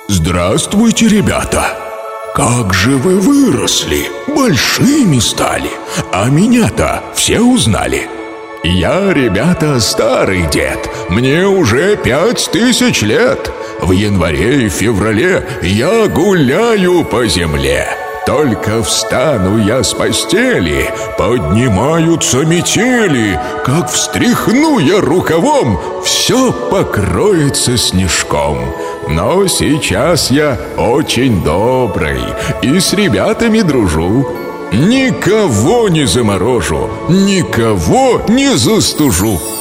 Здравствуйте, ребята! Как же вы выросли, большими стали, а меня-то все узнали. Я, ребята, старый дед, мне уже 5000 лет. В январе и феврале я гуляю по земле. Только встану я с постели, поднимаются метели. Как встряхну я рукавом, все покроется снежком. Но сейчас я очень добрый и с ребятами дружу. Никого не заморожу, никого не застужу.